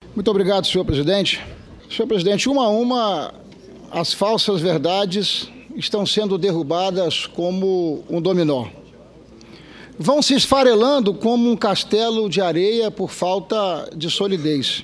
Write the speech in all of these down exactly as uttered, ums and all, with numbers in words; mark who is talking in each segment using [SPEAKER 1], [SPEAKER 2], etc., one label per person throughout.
[SPEAKER 1] Muito obrigado, senhor presidente. Senhor presidente, uma a uma, as falsas verdades estão sendo derrubadas como um dominó. Vão se esfarelando como um castelo de areia por falta de solidez.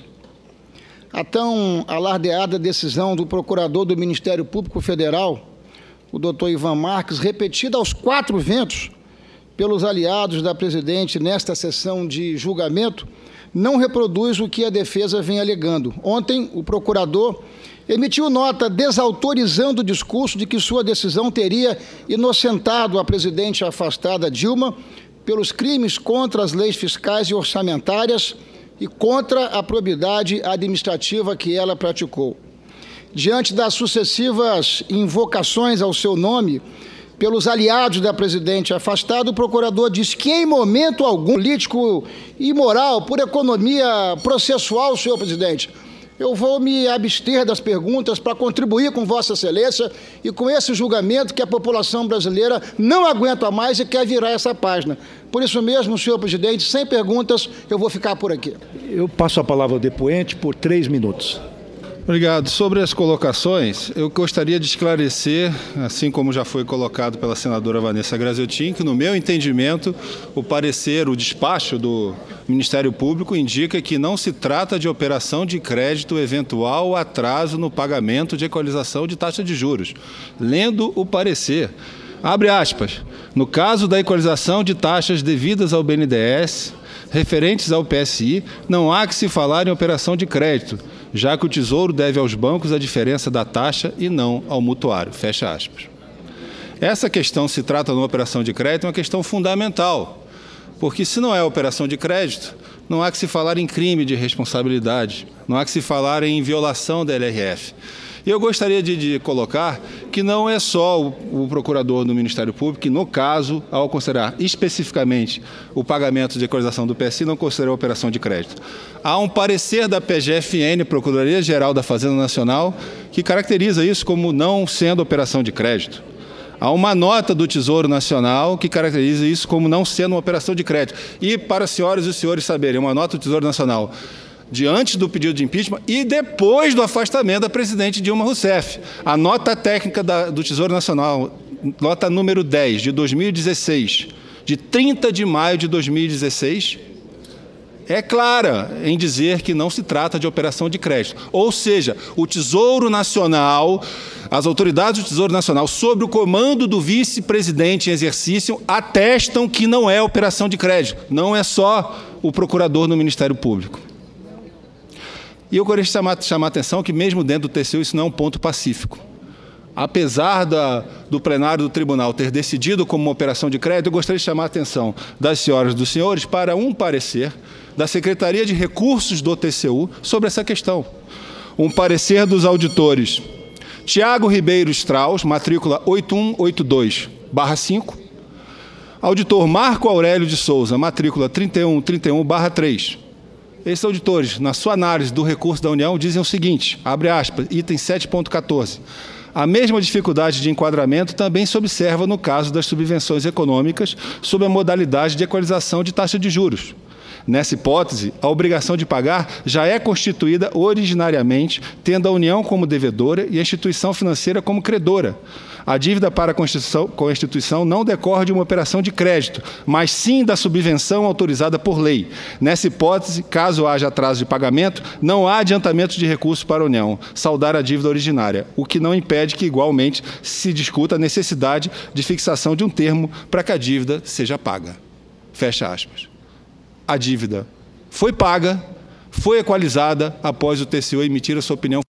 [SPEAKER 1] A tão alardeada decisão do procurador do Ministério Público Federal, o doutor Ivan Marques, repetida aos quatro ventos pelos aliados da presidente nesta sessão de julgamento, não reproduz o que a defesa vem alegando. Ontem, o procurador emitiu nota desautorizando o discurso de que sua decisão teria inocentado a presidente afastada Dilma pelos crimes contra as leis fiscais e orçamentárias e contra a probidade administrativa que ela praticou. Diante das sucessivas invocações ao seu nome pelos aliados da presidente afastada, o procurador disse que, em momento algum, político e moral, por economia processual, senhor presidente, eu vou me abster das perguntas para contribuir com Vossa Excelência e com esse julgamento que a população brasileira não aguenta mais e quer virar essa página. Por isso mesmo, senhor presidente, sem perguntas, eu vou ficar por aqui.
[SPEAKER 2] Eu passo a palavra ao depoente por três minutos.
[SPEAKER 3] Obrigado. Sobre as colocações, eu gostaria de esclarecer, assim como já foi colocado pela senadora Vanessa Graziotin, que, no meu entendimento, o parecer, o despacho do Ministério Público indica que não se trata de operação de crédito eventual atraso no pagamento de equalização de taxa de juros. Lendo o parecer, abre aspas, no caso da equalização de taxas devidas ao B N D E S, referentes ao P S I, não há que se falar em operação de crédito, já que o Tesouro deve aos bancos a diferença da taxa e não ao mutuário. Fecha aspas. Essa questão, se trata de uma operação de crédito, é uma questão fundamental, porque se não é operação de crédito, não há que se falar em crime de responsabilidade, não há que se falar em violação da L R F. E eu gostaria de, de colocar que não é só o, o procurador do Ministério Público que, no caso, ao considerar especificamente o pagamento de equalização do P S I, não considerou operação de crédito. Há um parecer da P G F N, Procuradoria-Geral da Fazenda Nacional, que caracteriza isso como não sendo operação de crédito. Há uma nota do Tesouro Nacional que caracteriza isso como não sendo uma operação de crédito. E, para as senhoras e os senhores saberem, uma nota do Tesouro Nacional diante do pedido de impeachment e depois do afastamento da presidente Dilma Rousseff. A nota técnica da, do Tesouro Nacional, nota número dez, de dois mil e dezesseis, de trinta de maio de dois mil e dezesseis, é clara em dizer que não se trata de operação de crédito. Ou seja, o Tesouro Nacional, as autoridades do Tesouro Nacional, sob o comando do vice-presidente em exercício, atestam que não é operação de crédito. Não é só o procurador no Ministério Público. E eu gostaria de chamar, chamar a atenção que, mesmo dentro do T C U, isso não é um ponto pacífico. Apesar da, do plenário do tribunal ter decidido como uma operação de crédito, eu gostaria de chamar a atenção das senhoras e dos senhores para um parecer da Secretaria de Recursos do T C U sobre essa questão. Um parecer dos auditores Tiago Ribeiro Strauss, matrícula oito um oito dois barra cinco, auditor Marco Aurélio de Souza, matrícula trinta e um trinta e um barra três. Esses auditores, na sua análise do recurso da União, dizem o seguinte, abre aspas, item sete ponto quatorze. A mesma dificuldade de enquadramento também se observa no caso das subvenções econômicas sob a modalidade de equalização de taxa de juros. Nessa hipótese, a obrigação de pagar já é constituída originariamente, tendo a União como devedora e a instituição financeira como credora. A dívida para a instituição não decorre de uma operação de crédito, mas sim da subvenção autorizada por lei. Nessa hipótese, caso haja atraso de pagamento, não há adiantamento de recursos para a União, saldar a dívida originária, o que não impede que, igualmente, se discuta a necessidade de fixação de um termo para que a dívida seja paga. Fecha aspas. A dívida foi paga, foi equalizada após o T C U emitir a sua opinião